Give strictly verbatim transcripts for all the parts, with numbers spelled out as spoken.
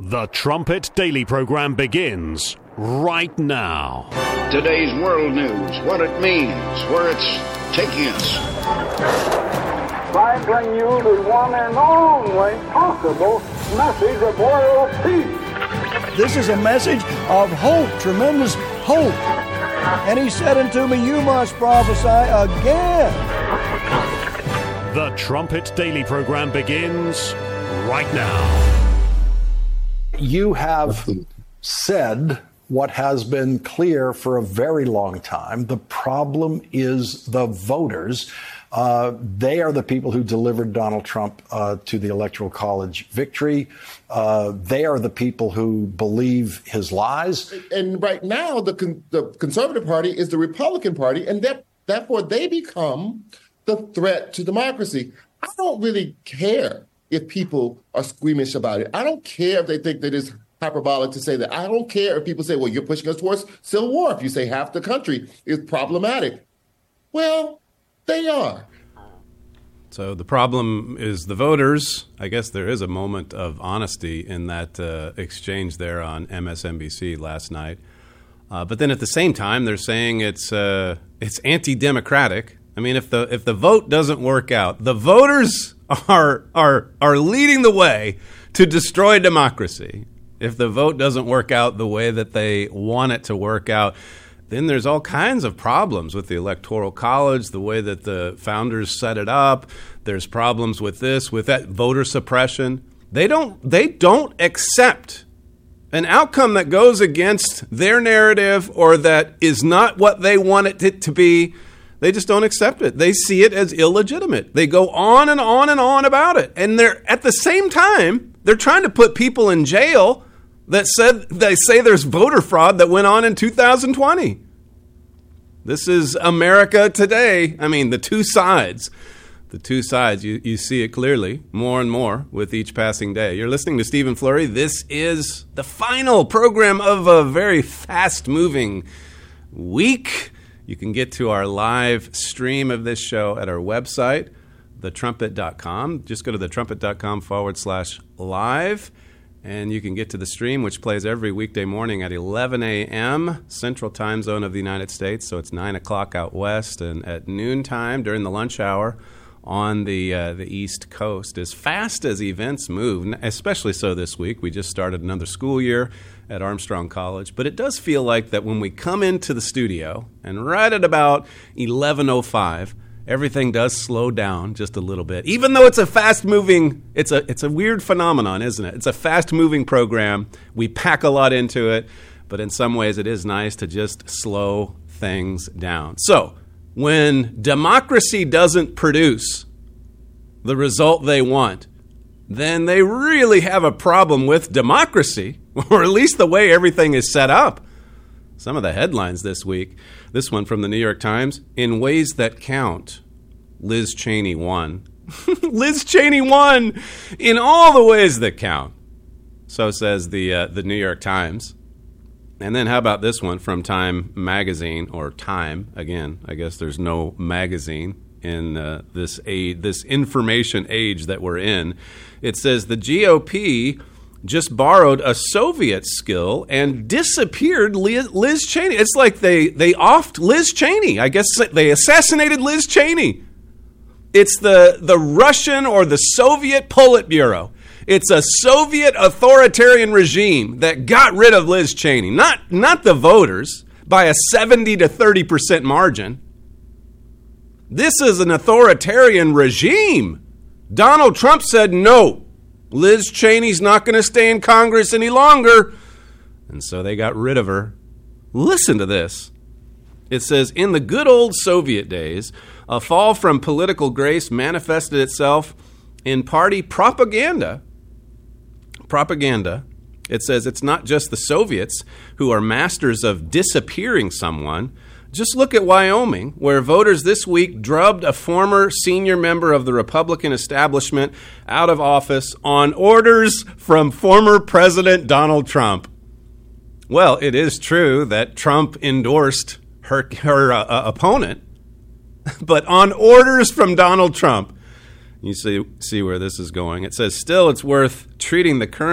The Trumpet Daily program begins right now. Today's world news, what it means, where it's taking us. I bring you the one and only possible message of world peace. This is a message of hope, tremendous hope. And he said unto me, you must prophesy again. The Trumpet Daily program begins right now. You have said what has been clear for a very long time. The problem is the voters. Uh, they are the people who delivered Donald Trump uh, to the Electoral College victory. Uh, they are the people who believe his lies. And right now, the con- the Conservative Party is the Republican Party, and that, therefore they become the threat to democracy. I don't really care if people are squeamish about it. I don't care if they think that it's hyperbolic to say that. I don't care if people say, well, you're pushing us towards civil war if you say half the country is problematic. Well, they are. So the problem is the voters. I guess there is a moment of honesty in that uh, exchange there on M S N B C last night. Uh, but then at the same time, they're saying it's uh, it's anti-democratic. I mean, if the if the vote doesn't work out, the voters are are are leading the way to destroy democracy. If the vote doesn't work out the way that they want it to work out, then there's all kinds of problems with the Electoral College, the way that the founders set it up. There's problems with this, with that voter suppression. They don't they don't accept an outcome that goes against their narrative or that is not what they want it to be. They just don't accept it. They see it as illegitimate. They go on and on and on about it. And they're at the same time, they're trying to put people in jail that said they say there's voter fraud that went on in two thousand twenty. This is America today. I mean, the two sides. The two sides, you, you see it clearly more and more with each passing day. You're listening to Stephen Flurry. This is the final program of a very fast-moving week. You can get to our live stream of this show at our website, the trumpet dot com. Just go to the trumpet dot com forward slash live, and you can get to the stream, which plays every weekday morning at eleven a.m. Central Time Zone of the United States. So it's nine o'clock out west, and at noontime during the lunch hour on the uh, the East Coast. As fast as events move, especially so this week, we just started another school year at Armstrong College. But it does feel like that when we come into the studio, and right at about eleven oh five, everything does slow down just a little bit. Even though it's a fast-moving, it's a it's a weird phenomenon, isn't it? It's a fast-moving program. We pack a lot into it, but in some ways it is nice to just slow things down. So, when democracy doesn't produce the result they want, then they really have a problem with democracy, or at least the way everything is set up. Some of the headlines this week, this one from the New York Times, in ways that count, Liz Cheney won. Liz Cheney won in all the ways that count. So says the uh, the New York Times. And then how about this one from Time Magazine, or Time, again, I guess there's no magazine in uh, this age, this information age that we're in. It says the G O P just borrowed a Soviet skill and disappeared Liz Cheney. It's like they, they offed Liz Cheney. I guess they assassinated Liz Cheney. It's the, the Russian or the Soviet Politburo. It's a Soviet authoritarian regime that got rid of Liz Cheney, not, not the voters, by a seventy to thirty percent margin. This is an authoritarian regime. Donald Trump said, no, Liz Cheney's not going to stay in Congress any longer. And so they got rid of her. Listen to this. It says, in the good old Soviet days, a fall from political grace manifested itself in party propaganda. Propaganda. It says it's not just the Soviets who are masters of disappearing someone. Just look at Wyoming, where voters this week drubbed a former senior member of the Republican establishment out of office on orders from former President Donald Trump. Well, it is true that Trump endorsed her, her uh, opponent, but on orders from Donald Trump. You see, see where this is going. It says, still, it's worth treating the current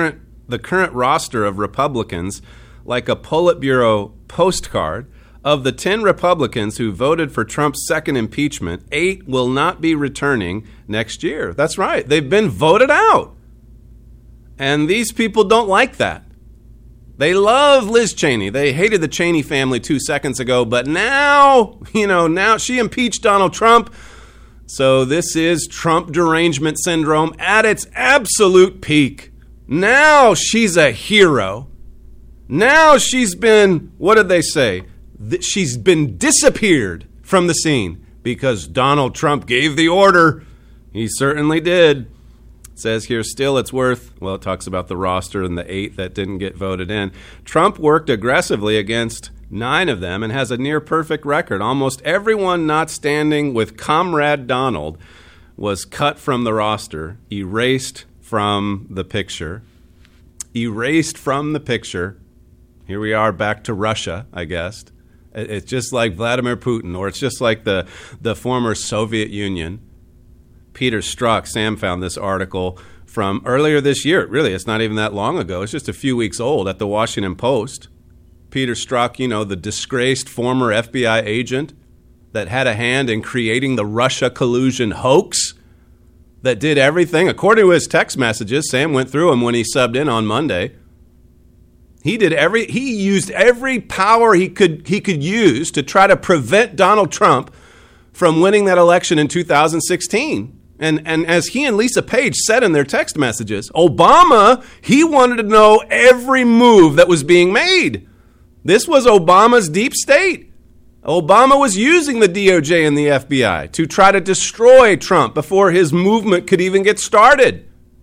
the current roster of Republicans like a Politburo postcard. Of the ten Republicans who voted for Trump's second impeachment, eight will not be returning next year. That's right. They've been voted out. And these people don't like that. They love Liz Cheney. They hated the Cheney family two seconds ago, but now, you know, now she impeached Donald Trump. So this is Trump derangement syndrome at its absolute peak. Now she's a hero. Now she's been, what did they say? That she's been disappeared from the scene because Donald Trump gave the order. He certainly did. It says here, still it's worth, well, it talks about the roster and the eight that didn't get voted in. Trump worked aggressively against nine of them and has a near-perfect record. Almost everyone not standing with Comrade Donald was cut from the roster, erased from the picture. Erased from the picture. Here we are back to Russia, I guess. It's just like Vladimir Putin, or it's just like the, the former Soviet Union. Peter Strzok, Sam found this article from earlier this year. Really, it's not even that long ago. It's just a few weeks old at the Washington Post. Peter Strzok, you know, the disgraced former F B I agent that had a hand in creating the Russia collusion hoax, that did everything. According to his text messages, Sam went through them when he subbed in on Monday. He did every. He used every power he could he could use to try to prevent Donald Trump from winning that election in two thousand sixteen. And and as he and Lisa Page said in their text messages, Obama, he wanted to know every move that was being made. This was Obama's deep state. Obama was using the D O J and the F B I to try to destroy Trump before his movement could even get started.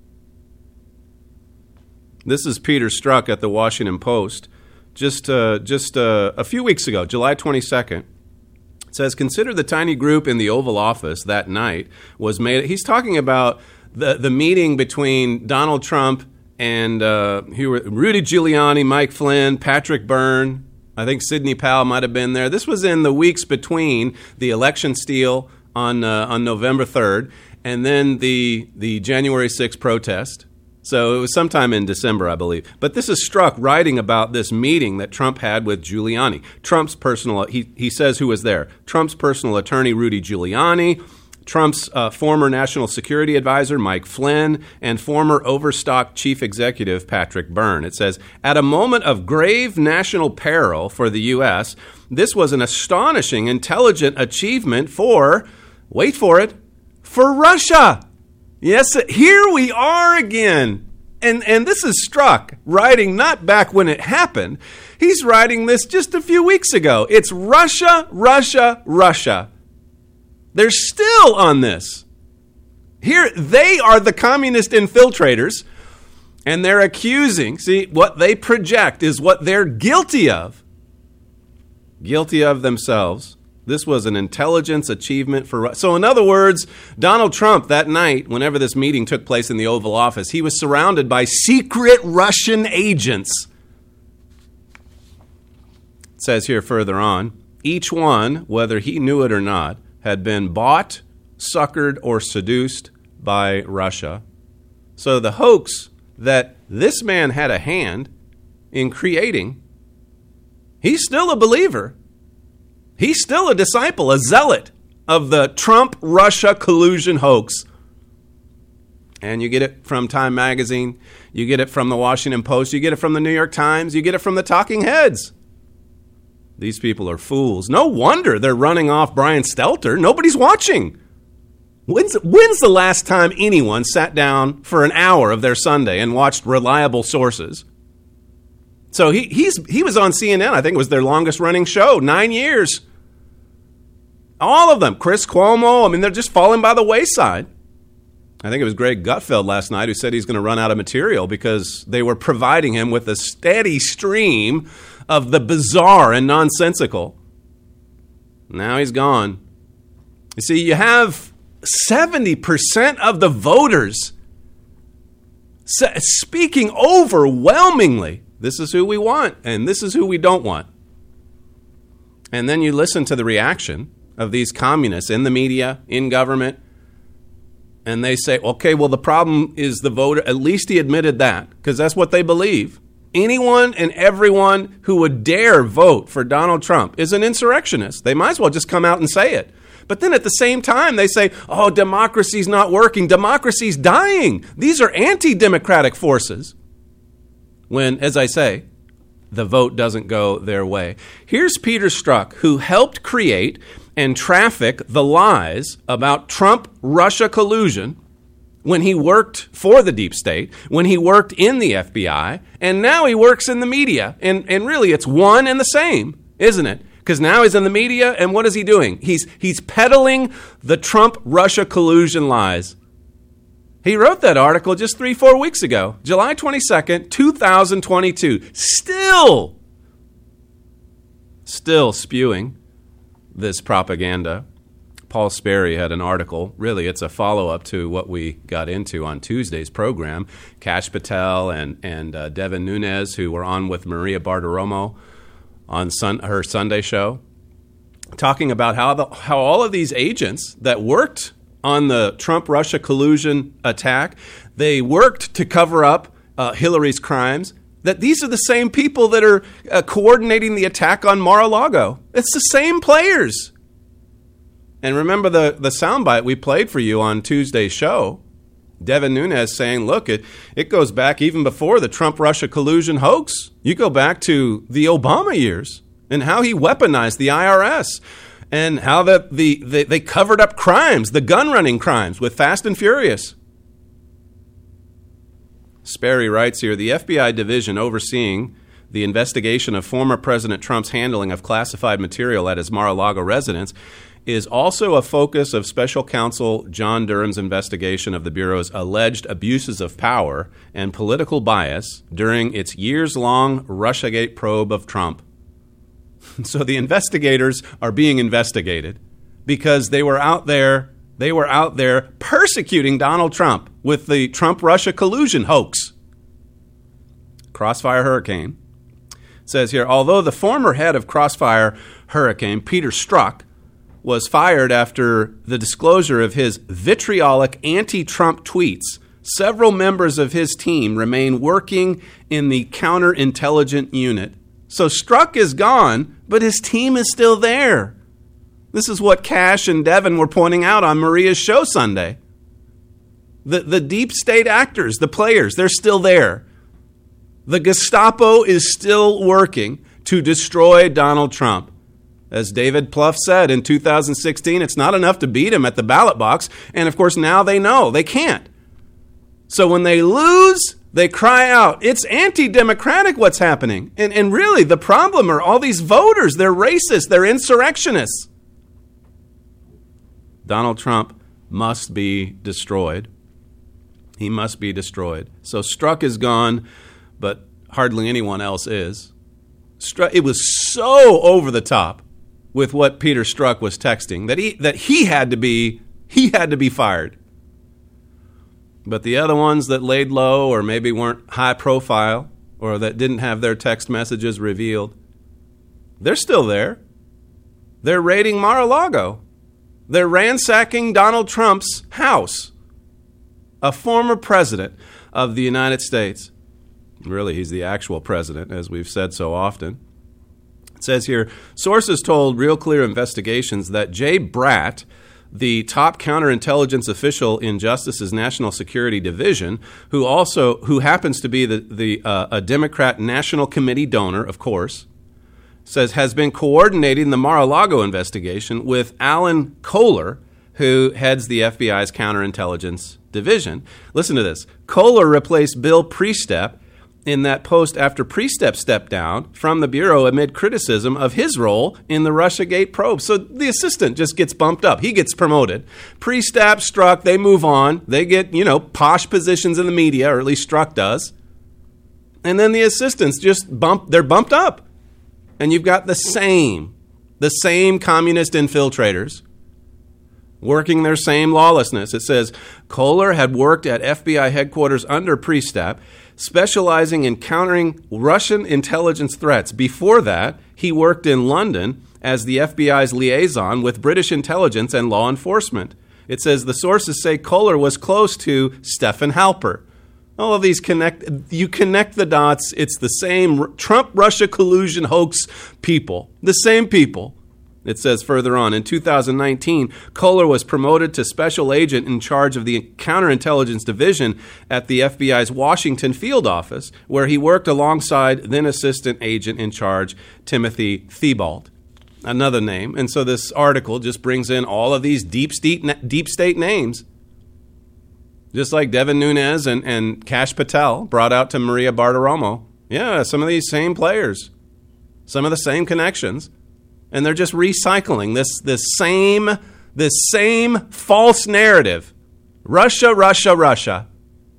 This is Peter Strzok at the Washington Post just uh, just uh, a few weeks ago, July twenty-second. It says, consider the tiny group in the Oval Office that night was made. He's talking about the, the meeting between Donald Trump and uh, Rudy Giuliani, Mike Flynn, Patrick Byrne. I think Sidney Powell might have been there. This was in the weeks between the election steal on uh, on November third and then the the January sixth protest. So it was sometime in December, I believe. But this is Strzok writing about this meeting that Trump had with Giuliani. Trump's personal, he, he says who was there. Trump's personal attorney, Rudy Giuliani, Trump's uh, former national security advisor, Mike Flynn, and former Overstock chief executive, Patrick Byrne. It says, at a moment of grave national peril for the U S, this was an astonishing, intelligent achievement for, wait for it, for Russia. Yes, here we are again. And and this is Strzok writing not back when it happened. He's writing this just a few weeks ago. It's Russia, Russia, Russia. They're still on this. Here, they are the communist infiltrators, and they're accusing. See, what they project is what they're guilty of. Guilty of themselves. This was an intelligence achievement for... So in other words, Donald Trump that night, whenever this meeting took place in the Oval Office, he was surrounded by secret Russian agents. It says here further on, each one, whether he knew it or not, had been bought, suckered, or seduced by Russia. So the hoax that this man had a hand in creating, he's still a believer. He's still a disciple, a zealot of the Trump-Russia collusion hoax. And you get it from Time Magazine, you get it from the Washington Post, you get it from the New York Times, you get it from the talking heads. These people are fools. No wonder they're running off Brian Stelter. Nobody's watching. When's, when's the last time anyone sat down for an hour of their Sunday and watched reliable sources? So he he's he was on C N N. I think it was their longest running show, nine years. All of them. Chris Cuomo. I mean, they're just falling by the wayside. I think it was Greg Gutfeld last night who said he's going to run out of material because they were providing him with a steady stream of the bizarre and nonsensical. Now he's gone. You see, you have seventy percent of the voters speaking overwhelmingly. This is who we want, and this is who we don't want. And then you listen to the reaction of these communists in the media, in government, and they say, okay, well, the problem is the voter. At least he admitted that, because that's what they believe. Anyone and everyone who would dare vote for Donald Trump is an insurrectionist. They might as well just come out and say it. But then at the same time, they say, oh, democracy's not working. Democracy's dying. These are anti-democratic forces. When, as I say, the vote doesn't go their way. Here's Peter Strzok, who helped create and traffic the lies about Trump-Russia collusion when he worked for the deep state, when he worked in the F B I, and now he works in the media. And, and really, it's one and the same, isn't it? Because now he's in the media, and what is he doing? He's he's peddling the Trump-Russia collusion lies. He wrote that article just three, four weeks ago, July twenty-second, two thousand twenty-two. Still, still spewing this propaganda. Paul Sperry had an article. Really, it's a follow-up to what we got into on Tuesday's program. Kash Patel and, and uh, Devin Nunes, who were on with Maria Bartiromo on sun, her Sunday show, talking about how the, how all of these agents that worked on the Trump-Russia collusion attack, they worked to cover up uh, Hillary's crimes, that these are the same people that are uh, coordinating the attack on Mar-a-Lago. It's the same players. And remember the, the soundbite we played for you on Tuesday's show, Devin Nunes saying, look, it, it goes back even before the Trump-Russia collusion hoax. You go back to the Obama years and how he weaponized the I R S and how the, the, the, they covered up crimes, the gun-running crimes with Fast and Furious. Sperry writes here, the F B I division overseeing the investigation of former President Trump's handling of classified material at his Mar-a-Lago residence is also a focus of Special Counsel John Durham's investigation of the Bureau's alleged abuses of power and political bias during its years-long Russiagate probe of Trump. So the investigators are being investigated because they were out there, they were out there persecuting Donald Trump with the Trump-Russia collusion hoax. Crossfire Hurricane says here, although the former head of Crossfire Hurricane, Peter Strzok, was fired after the disclosure of his vitriolic anti-Trump tweets, several members of his team remain working in the counterintelligence unit. So Strzok is gone, but his team is still there. This is what Kash and Devin were pointing out on Maria's show Sunday. The, the deep state actors, the players, they're still there. The Gestapo is still working to destroy Donald Trump. As David Plouffe said in two thousand sixteen, it's not enough to beat him at the ballot box. And of course, now they know they can't. So when they lose, they cry out, it's anti-democratic what's happening. And, and really, the problem are all these voters. They're racist. They're insurrectionists. Donald Trump must be destroyed. He must be destroyed. So Strzok is gone, but hardly anyone else is. Strzok, it was so over the top with what Peter Strzok was texting that he that he had to be he had to be fired. But the other ones that laid low or maybe weren't high profile or that didn't have their text messages revealed, they're still there. They're raiding Mar-a-Lago. They're ransacking Donald Trump's house, a former president of the United States. Really, he's the actual president, as we've said so often. It says here, sources told Real Clear Investigations that Jay Bratt, the top counterintelligence official in Justice's National Security Division, who also who happens to be the, the uh, a Democrat National Committee donor, of course, says has been coordinating the Mar-a-Lago investigation with Alan Kohler, who heads the F B I's counterintelligence division. Listen to this. Kohler replaced Bill Priestap in that post after Priestap stepped down from the Bureau amid criticism of his role in the Russiagate probe. So the assistant just gets bumped up. He gets promoted. Priestap, Strzok, they move on. They get, you know, posh positions in the media, or at least Strzok does. And then the assistants just bump, they're bumped up. And you've got the same, the same communist infiltrators working their same lawlessness. It says, Kohler had worked at F B I headquarters under Priestap, specializing in countering Russian intelligence threats. Before that, he worked in London as the F B I's liaison with British intelligence and law enforcement. It says the sources say Kohler was close to Stephen Halper. All of these connect, you connect the dots. It's the same Trump-Russia collusion hoax people, the same people. It says further on, in two thousand nineteen, Kohler was promoted to special agent in charge of the counterintelligence division at the F B I's Washington field office, where he worked alongside then assistant agent in charge Timothy Thibault, another name. And so this article just brings in all of these deep state, deep state names, just like Devin Nunes and, and Kash Patel brought out to Maria Bartiromo. Yeah, some of these same players, some of the same connections. And they're just recycling this this same this same false narrative. Russia, Russia, Russia.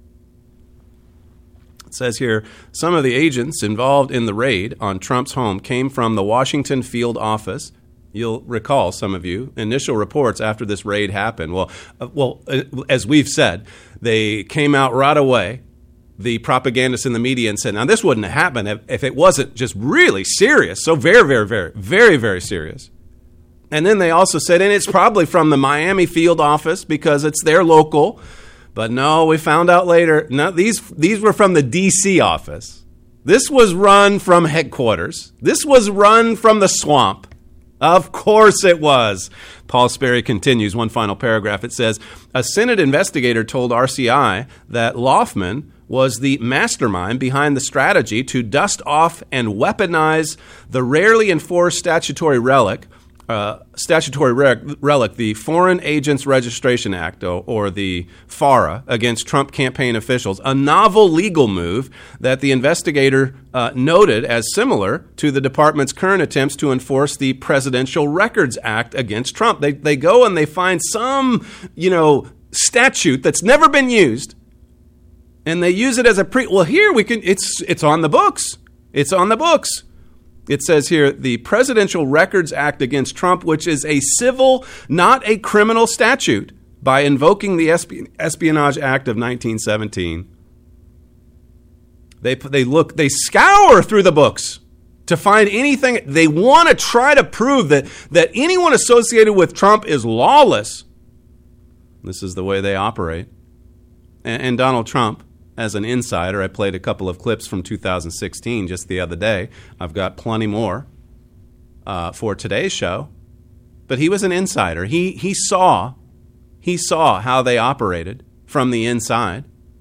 It says here, some of the agents involved in the raid on Trump's home came from the Washington field office. You'll recall, some of you, initial reports after this raid happened. Well, uh, well, uh, as we've said, they came out right away, the propagandists in the media, and said, now this wouldn't have happened if, if it wasn't just really serious. So very, very, very, very, very serious. And then they also said, and it's probably from the Miami field office because it's their local. But no, we found out later, no, these these were from the D C office. This was run from headquarters. This was run from the swamp. Of course it was. Paul Sperry continues, one final paragraph. It says, a Senate investigator told R C I that Loffman was the mastermind behind the strategy to dust off and weaponize the rarely enforced statutory relic, uh, statutory re- relic, the Foreign Agents Registration Act, or, or the FARA, against Trump campaign officials, a novel legal move that the investigator uh, noted as similar to the department's current attempts to enforce the Presidential Records Act against Trump. They they go and they find some, you know, statute that's never been used, and they use it as a pre. Well, here we can. It's it's on the books. It's on the books. It says here, the Presidential Records Act against Trump, which is a civil, not a criminal statute, by invoking the Espionage Act of nineteen seventeen. They they look. They scour through the books to find anything. They want to try to prove that that anyone associated with Trump is lawless. This is the way they operate. And, and Donald Trump, as an insider, I played a couple of clips from two thousand sixteen just the other day. I've got plenty more uh, for today's show. But he was an insider. He he saw he saw how they operated from the inside.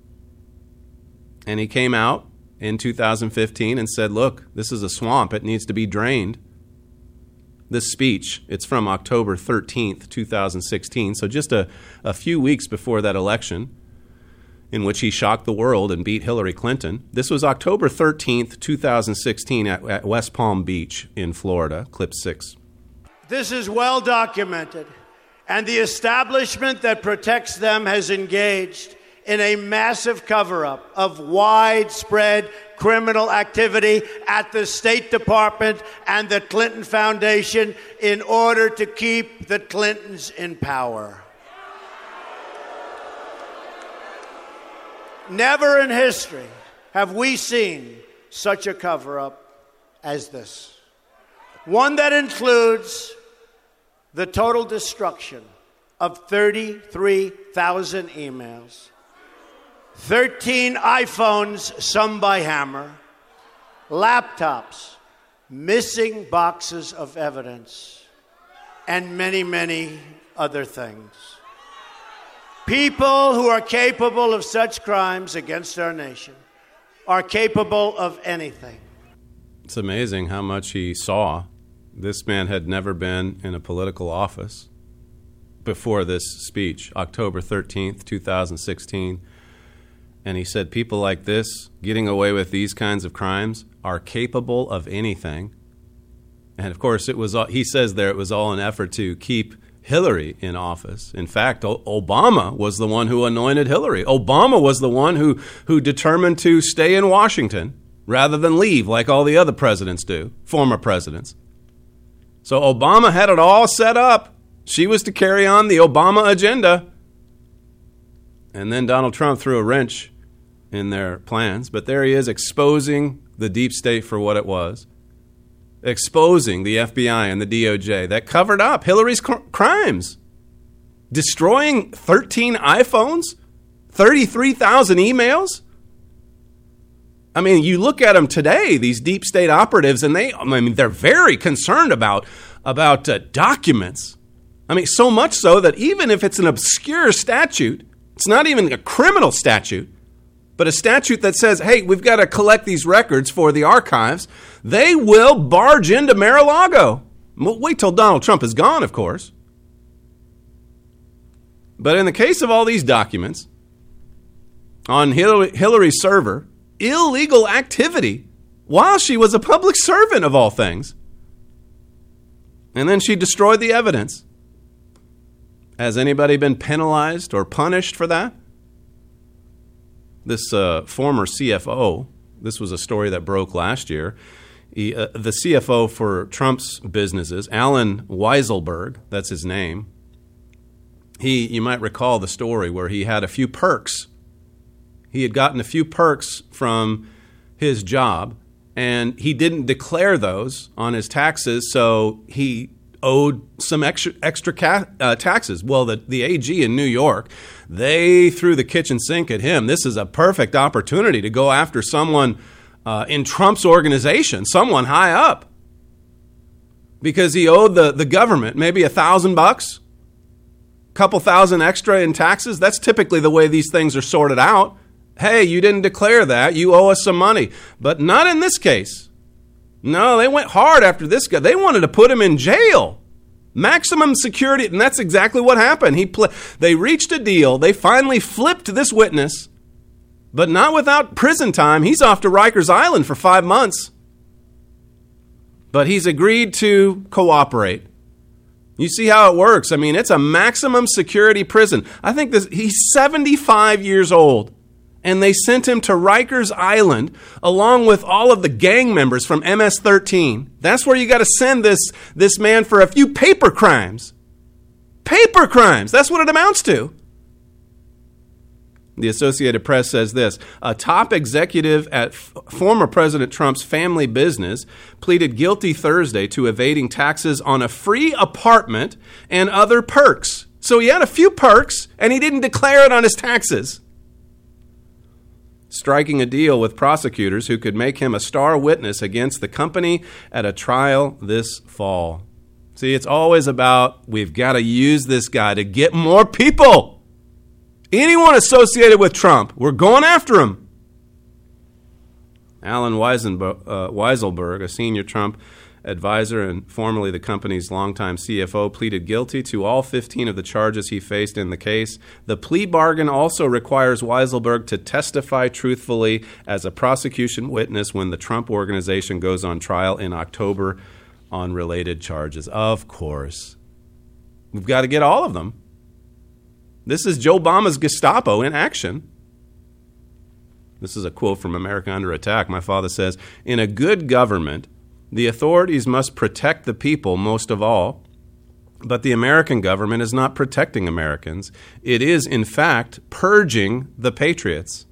And he came out in two thousand fifteen and said, look, this is a swamp. It needs to be drained. This speech, it's from October thirteenth, two thousand sixteen, so just a, a few weeks before that election, in which he shocked the world and beat Hillary Clinton. This was October thirteenth, two thousand sixteen at, at West Palm Beach in Florida, clip six. This is well documented, and the establishment that protects them has engaged in a massive cover-up of widespread criminal activity at the State Department and the Clinton Foundation in order to keep the Clintons in power. Never in history have we seen such a cover-up as this. One that includes the total destruction of thirty-three thousand emails, thirteen iPhones, some by Hammer, laptops, missing boxes of evidence, and many, many other things. People who are capable of such crimes against our nation are capable of anything. It's amazing how much he saw. This man had never been in a political office before this speech, October thirteenth, two thousand sixteen. And he said people like this, getting away with these kinds of crimes, are capable of anything. And of course, it was. He says there it was all an effort to keep Hillary in office. In fact, o- Obama was the one who anointed Hillary. Obama was the one who, who determined to stay in Washington rather than leave like all the other presidents do, former presidents. So Obama had it all set up. She was to carry on the Obama agenda. And then Donald Trump threw a wrench in their plans. But there he is, exposing the deep state for what it was. Exposing the F B I and the D O J that covered up Hillary's cr- crimes. destroying thirteen iPhones, thirty-three thousand emails. I mean, you look at them today, these deep state operatives, and they, I mean, they're very concerned about, about uh, documents. I mean, so much so that even if it's an obscure statute, it's not even a criminal statute, but a statute that says, hey, we've got to collect these records for the archives, they will barge into Mar-a-Lago. Wait till Donald Trump is gone, of course. But in the case of all these documents, on Hillary, Hillary's server, illegal activity while she was a public servant of all things. And then she destroyed the evidence. Has anybody been penalized or punished for that? This uh, former C F O, this was a story that broke last year. He, uh, the C F O for Trump's businesses, Alan Weisselberg, that's his name. He, you might recall the story where he had a few perks. He had gotten a few perks from his job, and he didn't declare those on his taxes, so he owed some extra extra ca- uh, taxes. Well, the, the A G in New York, they threw the kitchen sink at him. This is a perfect opportunity to go after someone uh, in Trump's organization, someone high up, because he owed the, the government maybe a thousand bucks, a couple thousand extra in taxes. That's typically the way these things are sorted out. Hey, you didn't declare that. You owe us some money. But not in this case. No, they went hard after this guy. They wanted to put him in jail. Maximum security. And that's exactly what happened. He pl- They reached a deal. They finally flipped this witness. But not without prison time. He's off to Rikers Island for five months. But he's agreed to cooperate. You see how it works. I mean, it's a maximum security prison. I think this. He's seventy-five years old. And they sent him to Rikers Island along with all of the gang members from M S thirteen. That's where you got to send this, this man for a few paper crimes. Paper crimes. That's what it amounts to. The Associated Press says this. A top executive at f- former President Trump's family business pleaded guilty Thursday to evading taxes on a free apartment and other perks. So he had a few perks, and he didn't declare it on his taxes. Striking a deal with prosecutors who could make him a star witness against the company at a trial this fall. See, it's always about, we've got to use this guy to get more people. Anyone associated with Trump, we're going after him. Alan Weisenberg, uh, Weisselberg, a senior Trump advisor and formerly the company's longtime C F O, pleaded guilty to all fifteen of the charges he faced in the case. The plea bargain also requires Weisselberg to testify truthfully as a prosecution witness when the Trump Organization goes on trial in October on related charges. Of course. We've got to get all of them. This is Joe Obama's Gestapo in action. This is a quote from America Under Attack. My father says, in a good government, the authorities must protect the people most of all, but the American government is not protecting Americans. It is, in fact, purging the patriots.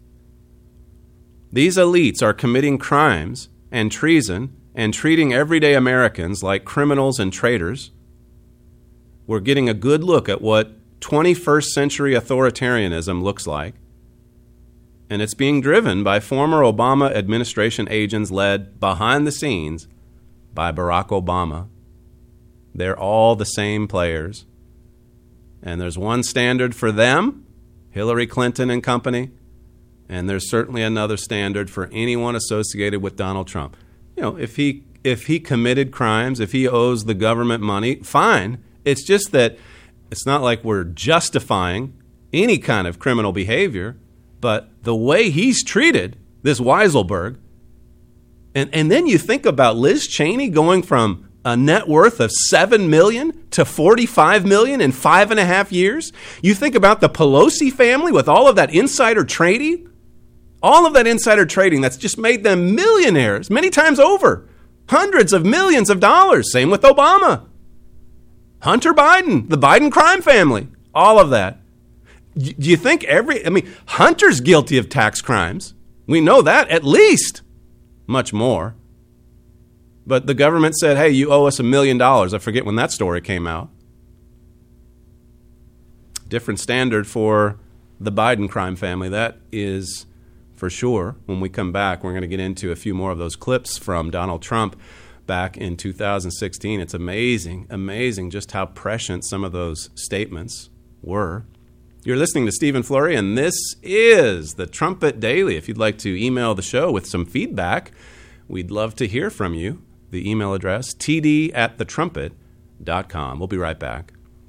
These elites are committing crimes and treason and treating everyday Americans like criminals and traitors. We're getting a good look at what twenty-first century authoritarianism looks like. And it's being driven by former Obama administration agents led behind the scenes by Barack Obama. They're all the same players. And there's one standard for them, Hillary Clinton and company, and there's certainly another standard for anyone associated with Donald Trump. You know, if he if he committed crimes, if he owes the government money, fine. It's just that it's not like we're justifying any kind of criminal behavior, but the way he's treated, this Weisselberg, and, and then you think about Liz Cheney going from a net worth of seven million dollars to forty-five million dollars in five and a half years. You think about the Pelosi family with all of that insider trading, all of that insider trading that's just made them millionaires many times over, hundreds of millions of dollars. Same with Obama. Hunter Biden, the Biden crime family, all of that. Do you think every, I mean, Hunter's guilty of tax crimes. We know that, at least. Much more. But the government said, hey, you owe us a million dollars. I forget when that story came out. different standard for the Biden crime family. That is for sure. When we come back, we're going to get into a few more of those clips from Donald Trump back in two thousand sixteen. It's amazing, amazing just how prescient some of those statements were. You're listening to Stephen Flurry, and this is the Trumpet Daily. If you'd like to email the show with some feedback, we'd love to hear from you. The email address, t d at the trumpet dot com. We'll be right back.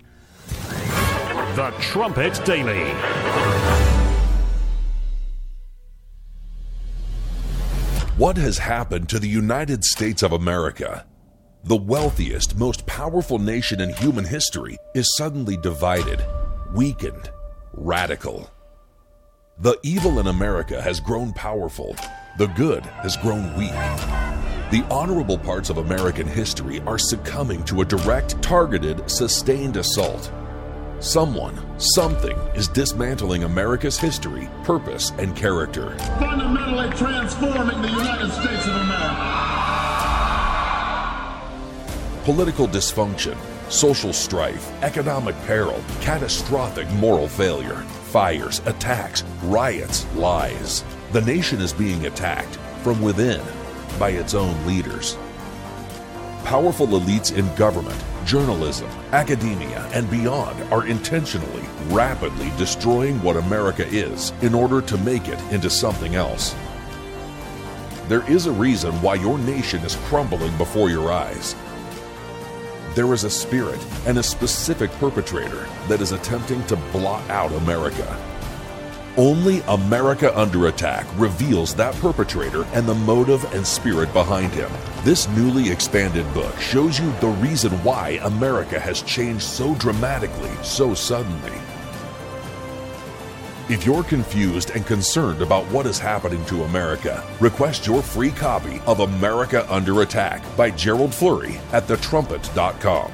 The Trumpet Daily. What has happened to the United States of America? The wealthiest, most powerful nation in human history is suddenly divided, weakened, radical. The evil in America has grown powerful. The good has grown weak. The honorable parts of American history are succumbing to a direct, targeted, sustained assault. Someone, something is dismantling America's history, purpose, and character. Fundamentally transforming the United States of America. Political dysfunction, social strife, economic peril, catastrophic moral failure, fires, attacks, riots, lies. The nation is being attacked from within by its own leaders. Powerful elites in government, journalism, academia, and beyond are intentionally, rapidly destroying what America is in order to make it into something else. There is a reason why your nation is crumbling before your eyes. There is a spirit and a specific perpetrator that is attempting to blot out America. Only America Under Attack reveals that perpetrator and the motive and spirit behind him. This newly expanded book shows you the reason why America has changed so dramatically, so suddenly. If you're confused and concerned about what is happening to America, request your free copy of America Under Attack by Gerald Flurry at the trumpet dot com.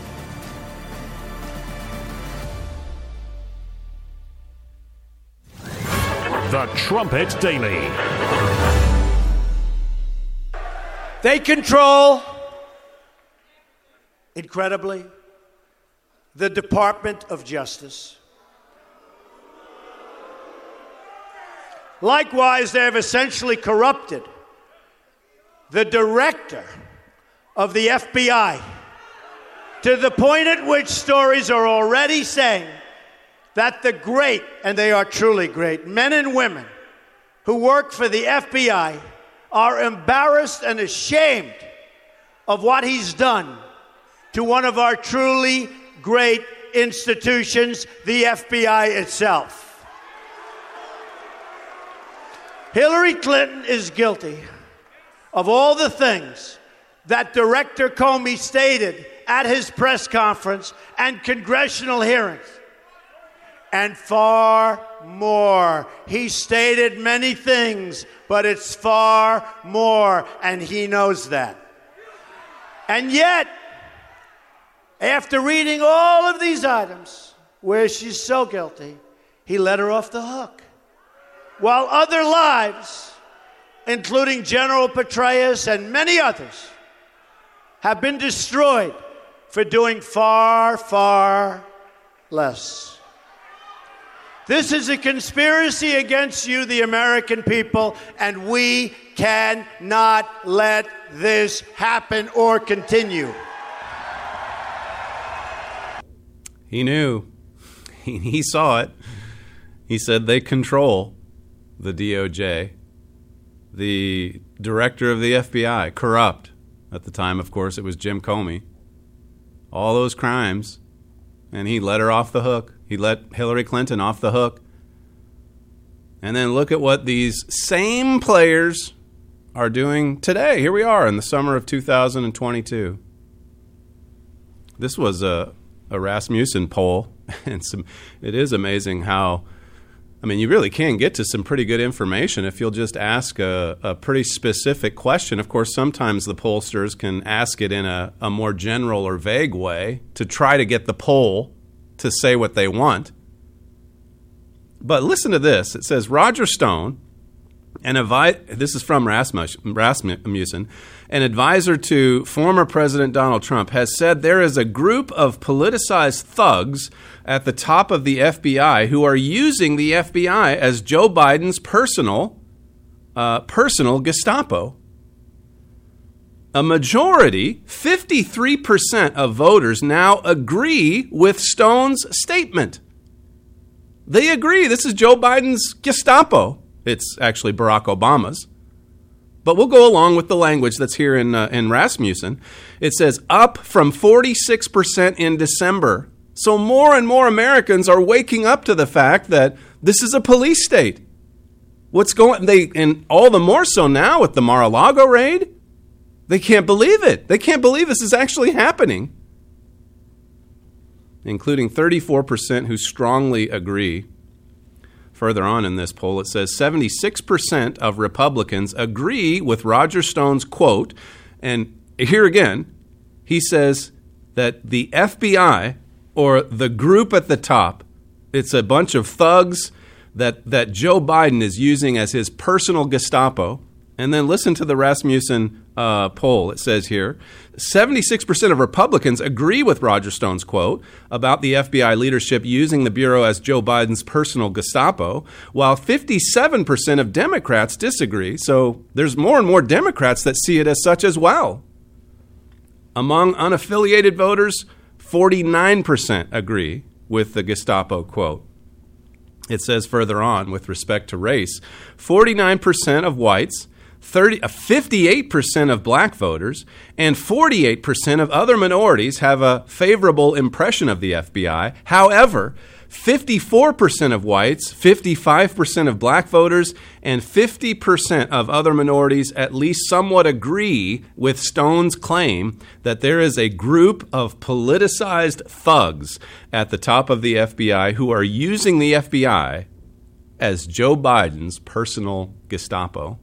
The Trumpet Daily. They control, incredibly, the Department of Justice. Likewise, they have essentially corrupted the director of the F B I to the point at which stories are already saying that the great, and they are truly great, men and women who work for the F B I are embarrassed and ashamed of what he's done to one of our truly great institutions, the F B I itself. Hillary Clinton is guilty of all the things that Director Comey stated at his press conference and congressional hearings. And far more. He stated many things, but it's far more, and he knows that. And yet, after reading all of these items where she's so guilty, he let her off the hook. While other lives, including General Petraeus and many others, have been destroyed for doing far, far less. This is a conspiracy against you, the American people, and we cannot let this happen or continue. He knew. He, he saw it. He said they control the D O J. The director of the F B I, corrupt. At the time, of course, it was Jim Comey. All those crimes. And he let her off the hook. He let Hillary Clinton off the hook. And then look at what these same players are doing today. Here we are in the summer of two thousand twenty-two. This was a, a Rasmussen poll. And some, it is amazing how, I mean, you really can get to some pretty good information if you'll just ask a, a pretty specific question. Of course, sometimes the pollsters can ask it in a, a more general or vague way to try to get the poll to say what they want. But listen to this. It says Roger Stone An avi- this is from Rasmus- Rasmussen. An advisor to former President Donald Trump has said there is a group of politicized thugs at the top of the F B I who are using the F B I as Joe Biden's personal, uh, personal Gestapo. A majority, fifty-three percent of voters now agree with Stone's statement. They agree this is Joe Biden's Gestapo. It's actually Barack Obama's. But we'll go along with the language that's here in uh, in Rasmussen. It says up from forty-six percent in December. So more and more Americans are waking up to the fact that this is a police state. What's going they and all the more so now with the Mar-a-Lago raid. They can't believe it. They can't believe this is actually happening. Including thirty-four percent who strongly agree. Further on in this poll, it says seventy-six percent of Republicans agree with Roger Stone's quote. And here again, he says that the F B I, or the group at the top, it's a bunch of thugs that, that Joe Biden is using as his personal Gestapo. And then listen to the Rasmussen uh, poll. It says here, seventy-six percent of Republicans agree with Roger Stone's quote about the F B I leadership using the Bureau as Joe Biden's personal Gestapo, while fifty-seven percent of Democrats disagree. So there's more and more Democrats that see it as such as well. Among unaffiliated voters, forty-nine percent agree with the Gestapo quote. It says further on, with respect to race, forty-nine percent of whites, thirty, fifty-eight percent of black voters, and forty-eight percent of other minorities have a favorable impression of the F B I. However, fifty-four percent of whites, fifty-five percent of black voters, and fifty percent of other minorities at least somewhat agree with Stone's claim that there is a group of politicized thugs at the top of the F B I who are using the F B I as Joe Biden's personal Gestapo.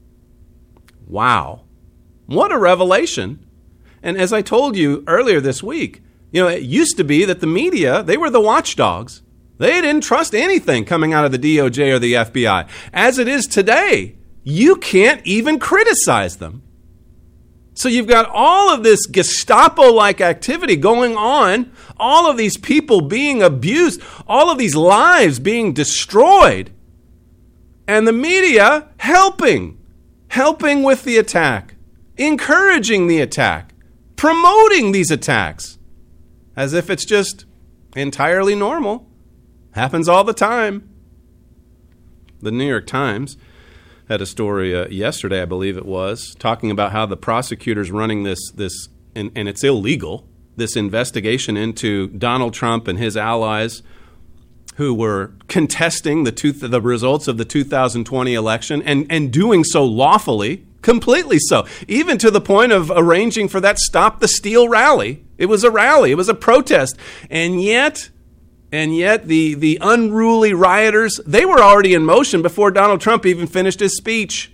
Wow. What a revelation. And as I told you earlier this week, you know, it used to be that the media, they were the watchdogs. They didn't trust anything coming out of the D O J or the F B I. As it is today, you can't even criticize them. So you've got all of this Gestapo-like activity going on, all of these people being abused, all of these lives being destroyed, and the media helping. Helping with the attack, encouraging the attack, promoting these attacks, as if it's just entirely normal. Happens all the time. The New York Times had a story uh, yesterday, I believe it was, talking about how the prosecutors running this, this and, and it's illegal, this investigation into Donald Trump and his allies who were contesting the two, the results of the two thousand twenty election and, and doing so lawfully, completely so, even to the point of arranging for that Stop the Steal rally. It was a rally. It was a protest. And yet, and yet the, the unruly rioters, they were already in motion before Donald Trump even finished his speech.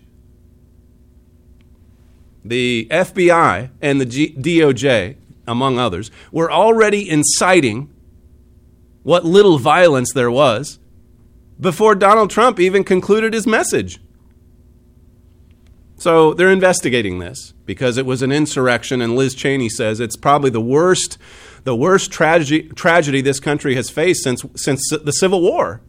The F B I and the G- D O J, among others, were already inciting what little violence there was before Donald Trump even concluded his message. So they're investigating this because it was an insurrection, and Liz Cheney says it's probably the worst, the worst tragedy tragedy this country has faced since since the Civil War.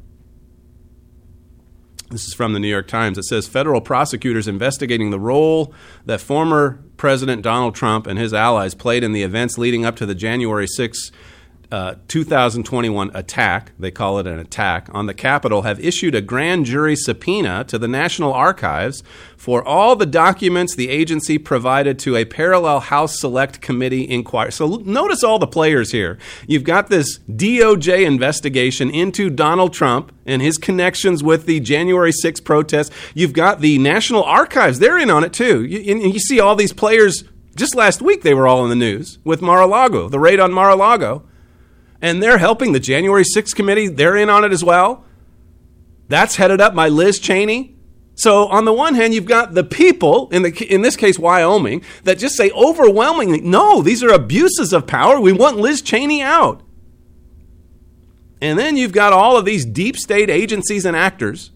This is from the New York Times. It says federal prosecutors investigating the role that former President Donald Trump and his allies played in the events leading up to the January sixth Uh, two thousand twenty-one attack, they call it an attack, on the Capitol have issued a grand jury subpoena to the National Archives for all the documents the agency provided to a parallel House Select Committee inquiry. So notice all the players here. You've got this D O J investigation into Donald Trump and his connections with the January sixth protests. You've got the National Archives. They're in on it too. You, and you see all these players. Just last week they were all in the news with Mar-a-Lago, the raid on Mar-a-Lago. And they're helping the January sixth committee. They're in on it as well. That's headed up by Liz Cheney. So on the one hand, you've got the people, in the in this case Wyoming, that just say overwhelmingly, no, these are abuses of power. We want Liz Cheney out. And then you've got all of these deep state agencies and actors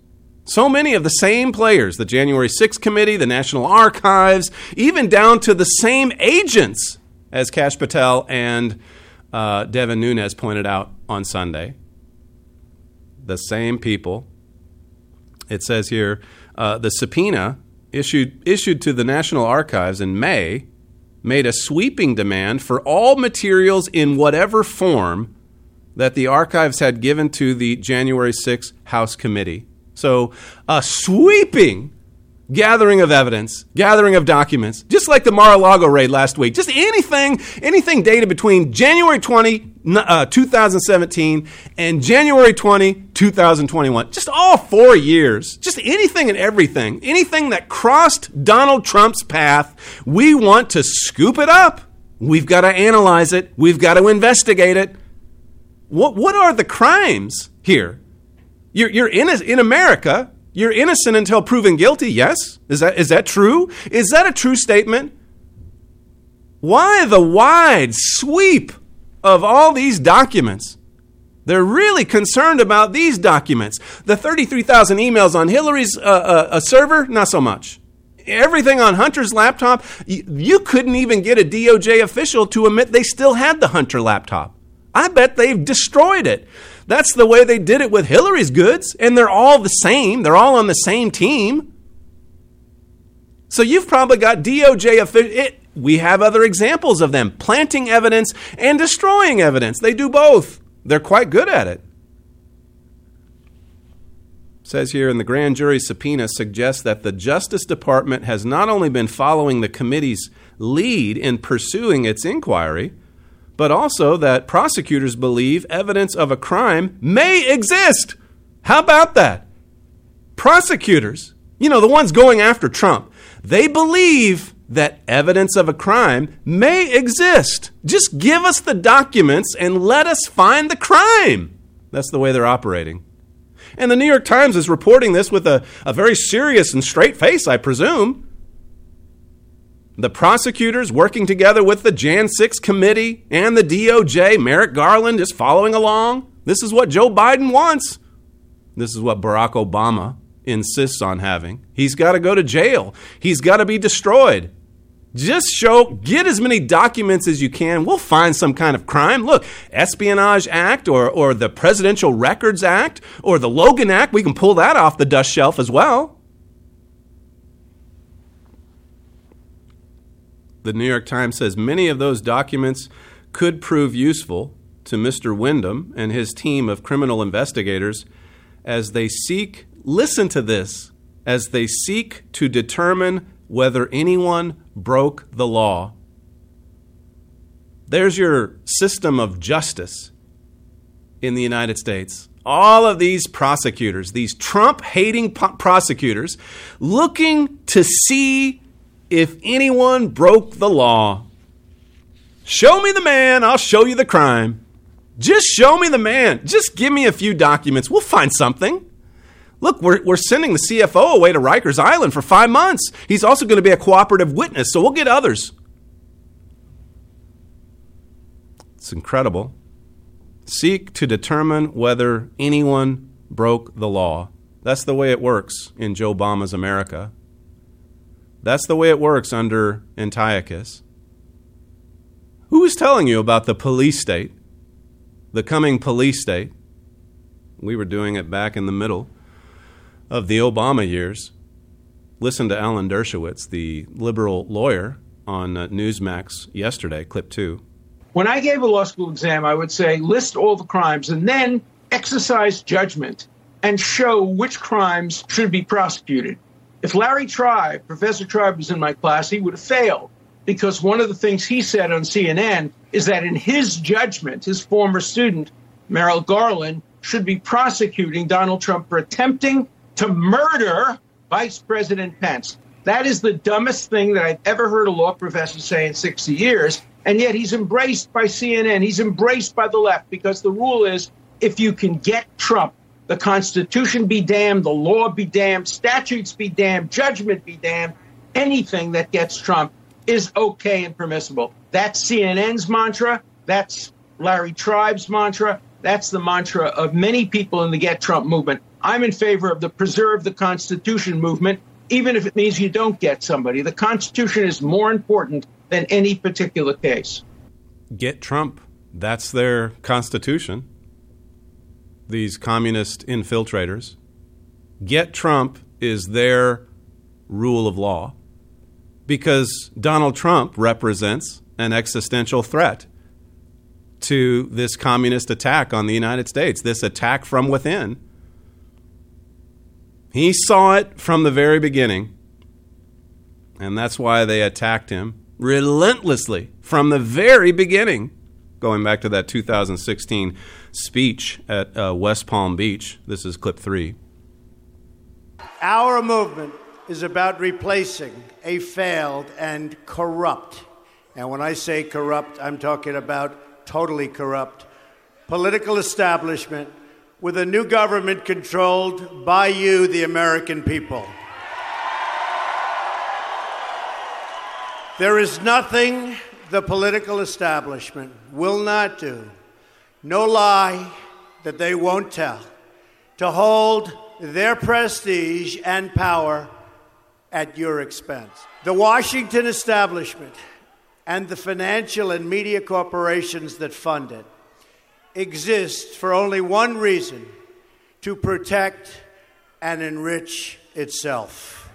So many of the same players, the January sixth Committee, the National Archives, even down to the same agents, as Kash Patel and uh, Devin Nunes pointed out on Sunday. The same people. It says here, uh, the subpoena issued issued to the National Archives in May made a sweeping demand for all materials in whatever form that the archives had given to the January sixth House Committee. So a sweeping gathering of evidence, gathering of documents, just like the Mar-a-Lago raid last week. Just anything, anything dated between January twentieth, uh, twenty seventeen and January twentieth, twenty twenty-one. Just all four years. Just anything and everything. Anything that crossed Donald Trump's path, we want to scoop it up. We've got to analyze it. We've got to investigate it. What what are the crimes here? You're you're in in America. You're innocent until proven guilty. Yes, is that is that true? Is that a true statement? Why the wide sweep of all these documents? They're really concerned about these documents. The thirty-three thousand emails on Hillary's uh, uh, a server, not so much. Everything on Hunter's laptop, you, you couldn't even get a D O J official to admit they still had the Hunter laptop. I bet they've destroyed it. That's the way they did it with Hillary's goods, and they're all the same. They're all on the same team. So you've probably got D O J officials. We have other examples of them planting evidence and destroying evidence. They do both. They're quite good at it. It says here, in the grand jury subpoena suggests that the Justice Department has not only been following the committee's lead in pursuing its inquiry, but also that prosecutors believe evidence of a crime may exist. How about that? Prosecutors, you know, the ones going after Trump, they believe that evidence of a crime may exist. Just give us the documents and let us find the crime. That's the way they're operating. And the New York Times is reporting this with a, a very serious and straight face, I presume. The prosecutors working together with the Jan six committee and the D O J, Merrick Garland is following along. This is what Joe Biden wants. This is what Barack Obama insists on having. He's got to go to jail. He's got to be destroyed. Just show, get as many documents as you can. We'll find some kind of crime. Look, Espionage Act or, or the Presidential Records Act or the Logan Act, we can pull that off the dust shelf as well. The New York Times says many of those documents could prove useful to Mister Wyndham and his team of criminal investigators as they seek, listen to this, as they seek to determine whether anyone broke the law. There's your system of justice in the United States. All of these prosecutors, these Trump-hating po- prosecutors, looking to see if anyone broke the law. Show me the man, I'll show you the crime. Just show me the man. Just give me a few documents. We'll find something. Look, we're, we're sending the C F O away to Rikers Island for five months. He's also going to be a cooperative witness, so we'll get others. It's incredible. Seek to determine whether anyone broke the law. That's the way it works in Joe Obama's America. That's the way it works under Antiochus. Who is telling you about the police state, the coming police state? We were doing it back in the middle of the Obama years. Listen to Alan Dershowitz, the liberal lawyer, on uh, Newsmax yesterday, clip two. When I gave a law school exam, I would say list all the crimes and then exercise judgment and show which crimes should be prosecuted. If Larry Tribe, Professor Tribe, was in my class, he would have failed because one of the things he said on C N N is that in his judgment, his former student, Merrick Garland, should be prosecuting Donald Trump for attempting to murder Vice President Pence. That is the dumbest thing that I've ever heard a law professor say in sixty years, and yet he's embraced by C N N. He's embraced by the left because the rule is if you can get Trump, the Constitution be damned, the law be damned, statutes be damned, judgment be damned. Anything that gets Trump is okay and permissible. That's C N N's mantra. That's Larry Tribe's mantra. That's the mantra of many people in the Get Trump movement. I'm in favor of the preserve the Constitution movement, even if it means you don't get somebody. The Constitution is more important than any particular case. Get Trump. That's their Constitution. These communist infiltrators. Get Trump is their rule of law because Donald Trump represents an existential threat to this communist attack on the United States, this attack from within. He saw it from the very beginning, and that's why they attacked him relentlessly from the very beginning, going back to that two thousand sixteen speech at uh, West Palm Beach. This is clip three. Our movement is about replacing a failed and corrupt, and when I say corrupt, I'm talking about totally corrupt, political establishment with a new government controlled by you, the American people. There is nothing the political establishment will not do, no lie that they won't tell, to hold their prestige and power at your expense. The Washington establishment and the financial and media corporations that fund it exist for only one reason: to protect and enrich itself.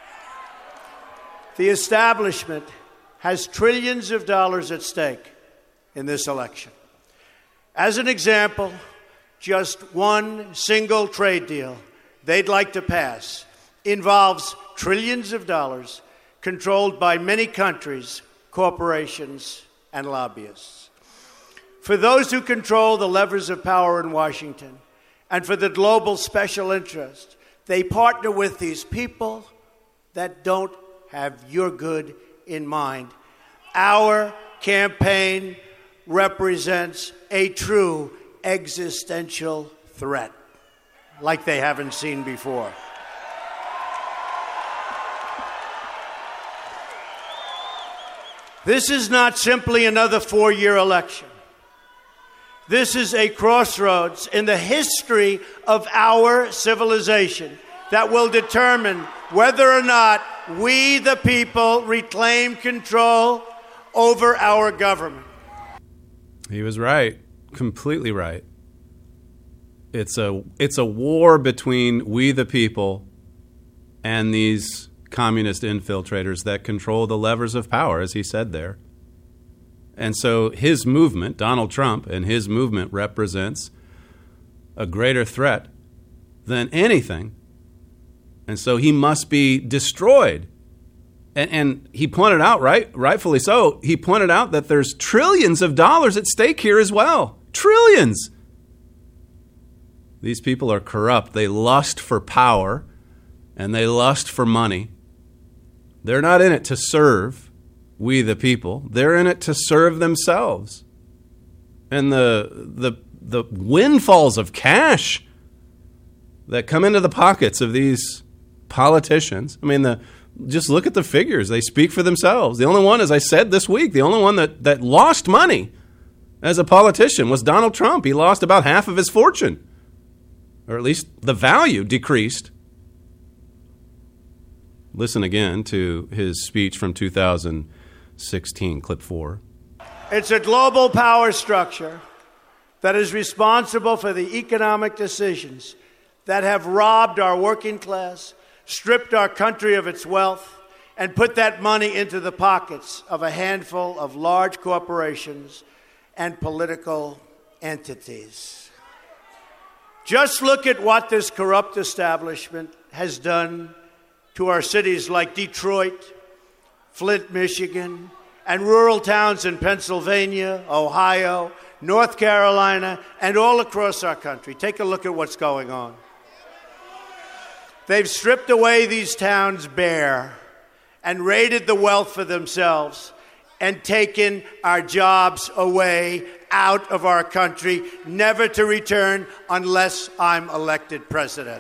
The establishment has trillions of dollars at stake in this election. As an example, just one single trade deal they'd like to pass involves trillions of dollars controlled by many countries, corporations, and lobbyists. For those who control the levers of power in Washington and for the global special interest, they partner with these people that don't have your good in mind. Our campaign represents a true existential threat, like they haven't seen before. This is not simply another four-year election. This is a crossroads in the history of our civilization that will determine whether or not we, the people, reclaim control over our government. He was right, completely right. It's a it's a war between we, the people, and these communist infiltrators that control the levers of power, as he said there. And so his movement, Donald Trump and his movement, represents a greater threat than anything. And so he must be destroyed. And, and he pointed out, right, rightfully so, he pointed out that there's trillions of dollars at stake here as well. Trillions. These people are corrupt. They lust for power and they lust for money. They're not in it to serve we the people. They're in it to serve themselves. And the the the windfalls of cash that come into the pockets of these politicians, I mean, the just look at the figures. They speak for themselves. The only one, as I said this week, the only one that, that lost money as a politician was Donald Trump. He lost about half of his fortune, or at least the value decreased. Listen again to his speech from two thousand sixteen, clip four. It's a global power structure that is responsible for the economic decisions that have robbed our working class, stripped our country of its wealth, and put that money into the pockets of a handful of large corporations and political entities. Just look at what this corrupt establishment has done to our cities like Detroit, Flint, Michigan, and rural towns in Pennsylvania, Ohio, North Carolina, and all across our country. Take a look at what's going on. They've stripped away these towns bare and raided the wealth for themselves and taken our jobs away out of our country, never to return unless I'm elected president.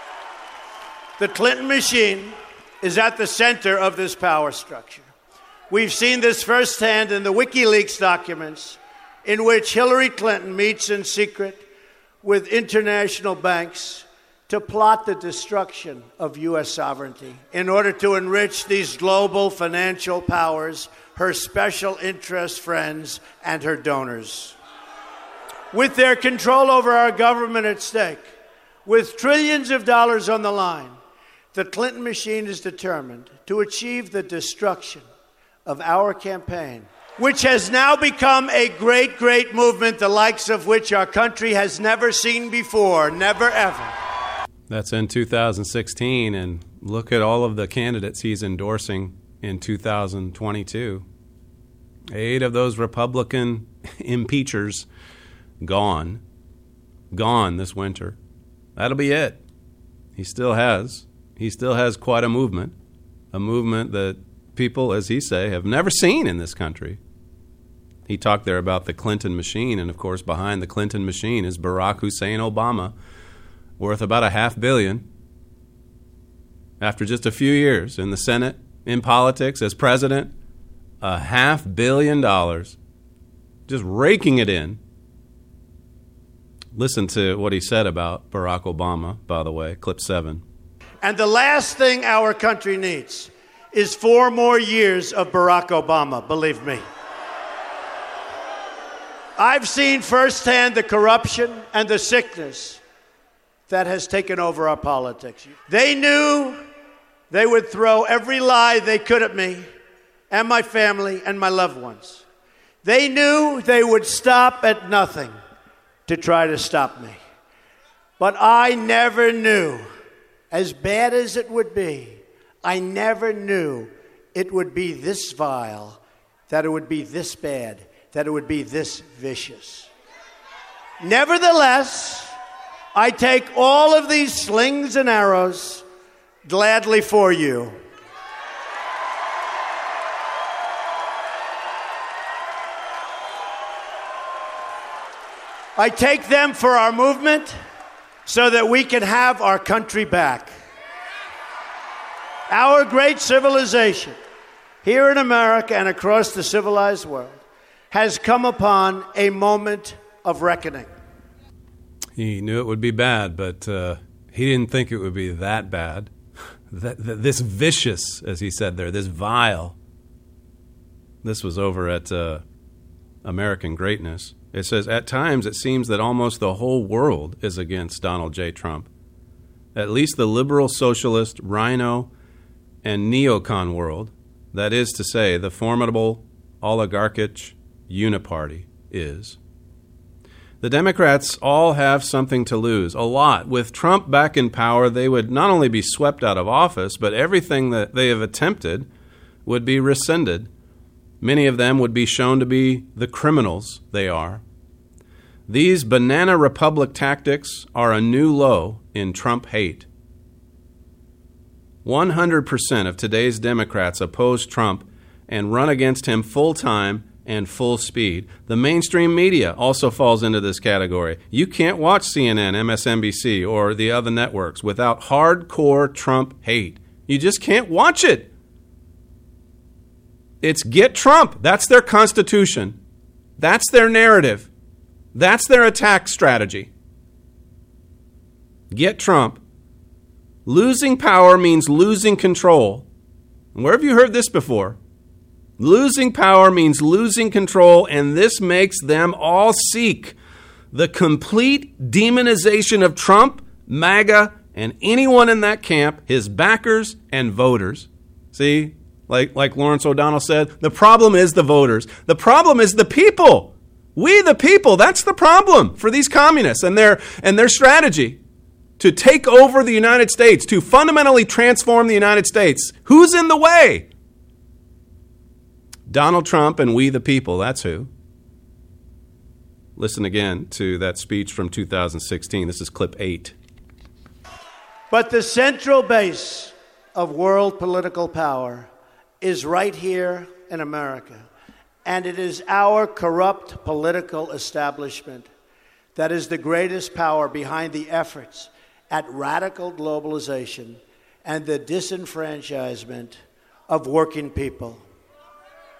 The Clinton machine is at the center of this power structure. We've seen this firsthand in the WikiLeaks documents, in which Hillary Clinton meets in secret with international banks to plot the destruction of U S sovereignty in order to enrich these global financial powers, her special interest friends, and her donors. With their control over our government at stake, with trillions of dollars on the line, the Clinton machine is determined to achieve the destruction of our campaign, which has now become a great, great movement, the likes of which our country has never seen before, never ever. That's in two thousand sixteen, and look at all of the candidates he's endorsing in two thousand twenty-two. Eight of those Republican impeachers gone. Gone this winter. That'll be it. He still has. He still has quite a movement. A movement that people, as he say, have never seen in this country. He talked there about the Clinton machine, and of course behind the Clinton machine is Barack Hussein Obama, worth about a half billion. After just a few years in the Senate, in politics, as president, a half billion dollars, just raking it in. Listen to what he said about Barack Obama, by the way, clip seven. And the last thing our country needs is four more years of Barack Obama, believe me. I've seen firsthand the corruption and the sickness that has taken over our politics. They knew they would throw every lie they could at me and my family and my loved ones. They knew they would stop at nothing to try to stop me. But I never knew, as bad as it would be, I never knew it would be this vile, that it would be this bad, that it would be this vicious. Nevertheless, I take all of these slings and arrows gladly for you. I take them for our movement so that we can have our country back. Our great civilization here in America and across the civilized world has come upon a moment of reckoning. He knew it would be bad, but uh, he didn't think it would be that bad. that, that, this vicious, as he said there, this vile. This was over at uh, American Greatness. It says, at times it seems that almost the whole world is against Donald J. Trump. At least the liberal, socialist, rhino, and neocon world, that is to say, the formidable oligarchic uniparty, is. The Democrats all have something to lose, a lot. With Trump back in power, they would not only be swept out of office, but everything that they have attempted would be rescinded. Many of them would be shown to be the criminals they are. These banana republic tactics are a new low in Trump hate. one hundred percent of today's Democrats oppose Trump and run against him full-time and full speed. The mainstream media also falls into this category. You can't watch C N N, M S N B C, or the other networks without hardcore Trump hate. You just can't watch it. It's get Trump. That's their constitution. That's their narrative. That's their attack strategy. Get Trump. Losing power means losing control. And where have you heard this before? Losing power means losing control, and this makes them all seek the complete demonization of Trump, MAGA, and anyone in that camp, his backers and voters. See? Like, like Lawrence O'Donnell said, the problem is the voters. The problem is the people. We the people. That's the problem for these communists and their and their strategy to take over the United States, to fundamentally transform the United States. Who's in the way? Donald Trump and we the people. That's who. Listen again to that speech from two thousand sixteen. This is clip eight. But the central base of world political power is right here in America. And it is our corrupt political establishment that is the greatest power behind the efforts at radical globalization and the disenfranchisement of working people.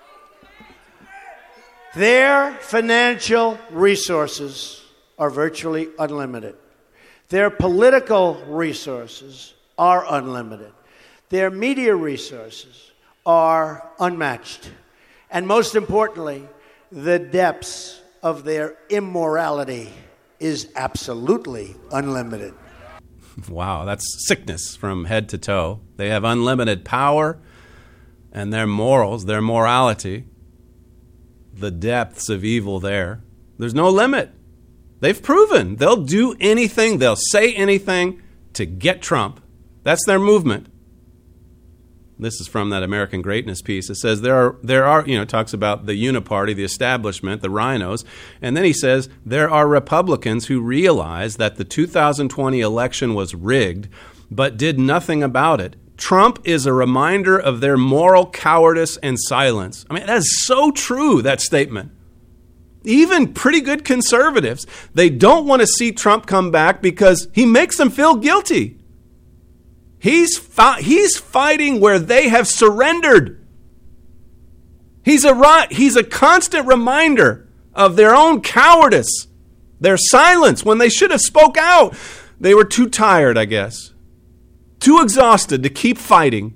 Their financial resources are virtually unlimited. Their political resources are unlimited. Their media resources are unmatched. And most importantly, the depths of their immorality is absolutely unlimited. Wow, that's sickness from head to toe. They have unlimited power, and their morals, their morality, the depths of evil there, there's no limit. They've proven they'll do anything, they'll say anything to get Trump. That's their movement. This is from that American Greatness piece. It says there are, there are, you know, it talks about the uniparty, the establishment, the rhinos. And then he says there are Republicans who realize that the two thousand twenty election was rigged, but did nothing about it. Trump is a reminder of their moral cowardice and silence. I mean, that is so true, that statement. Even pretty good conservatives, they don't want to see Trump come back because he makes them feel guilty. He's fi- he's fighting where they have surrendered. He's a he's a constant reminder of their own cowardice, their silence when they should have spoke out. They were too tired, I guess. Too exhausted to keep fighting.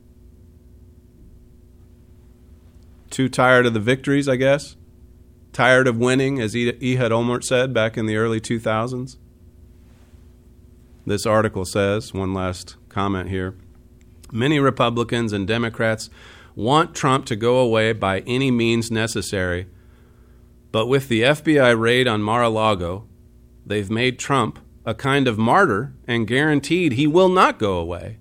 Too tired of the victories, I guess. Tired of winning, as Ehud Olmert said back in the early two thousands. This article says, one last comment here, many Republicans and Democrats want Trump to go away by any means necessary, but with the F B I raid on Mar-a-Lago, they've made Trump a kind of martyr and guaranteed he will not go away.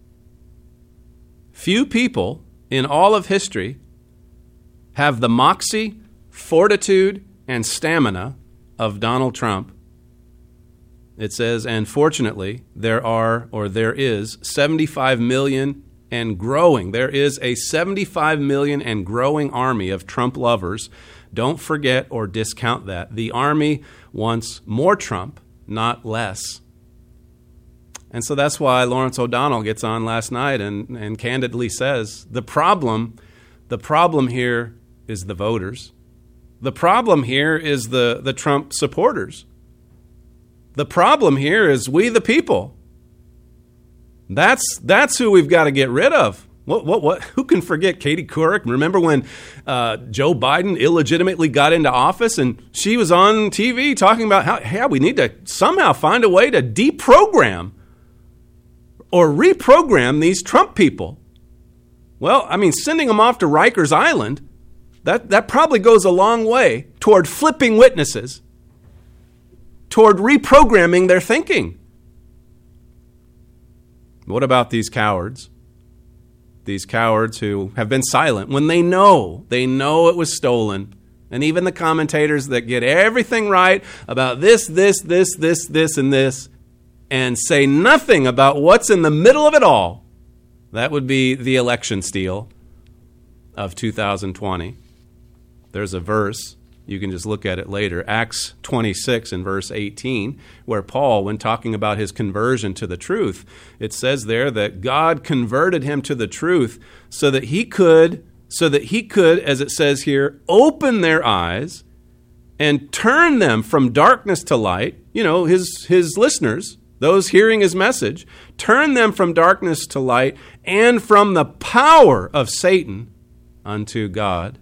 Few people in all of history have the moxie, fortitude, and stamina of Donald Trump. It says, and fortunately, there are, or there is, seventy-five million and growing. There is a seventy-five million and growing army of Trump lovers. Don't forget or discount that. The army wants more Trump, not less. And so that's why Lawrence O'Donnell gets on last night and, and candidly says, the problem, the problem here is the voters. The problem here is the, the Trump supporters. The problem here is we the people. That's that's who we've got to get rid of. What what what? Who can forget Katie Couric? Remember when uh, Joe Biden illegitimately got into office and she was on T V talking about how hey, we need to somehow find a way to deprogram or reprogram these Trump people. Well, I mean, sending them off to Rikers Island, that that probably goes a long way toward flipping witnesses, toward reprogramming their thinking. What about these cowards? These cowards who have been silent when they know, they know it was stolen. And even the commentators that get everything right about this, this, this, this, this, and this, and say nothing about what's in the middle of it all. That would be the election steal of two thousand twenty. There's a verse. You can just look at it later. Acts twenty-six and verse eighteen, where Paul, when talking about his conversion to the truth, it says there that God converted him to the truth so that he could, so that he could, as it says here, open their eyes and turn them from darkness to light. You know, his his listeners, those hearing his message, turn them from darkness to light and from the power of Satan unto God.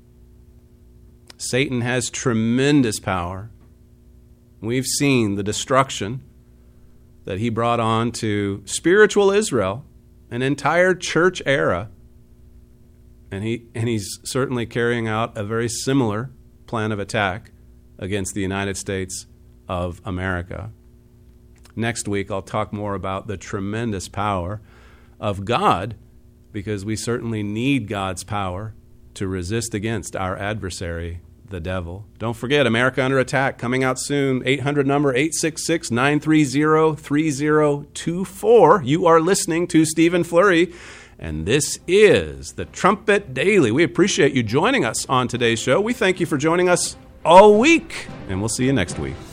Satan has tremendous power. We've seen the destruction that he brought on to spiritual Israel, an entire church era. And he and he's certainly carrying out a very similar plan of attack against the United States of America. Next week, I'll talk more about the tremendous power of God, because we certainly need God's power to resist against our adversary, the devil. Don't forget, America Under Attack, coming out soon. eight hundred number, eight six six, nine three zero, three zero two four. You are listening to Stephen Flurry, and this is the Trumpet Daily. We appreciate you joining us on today's show. We thank you for joining us all week, and we'll see you next week.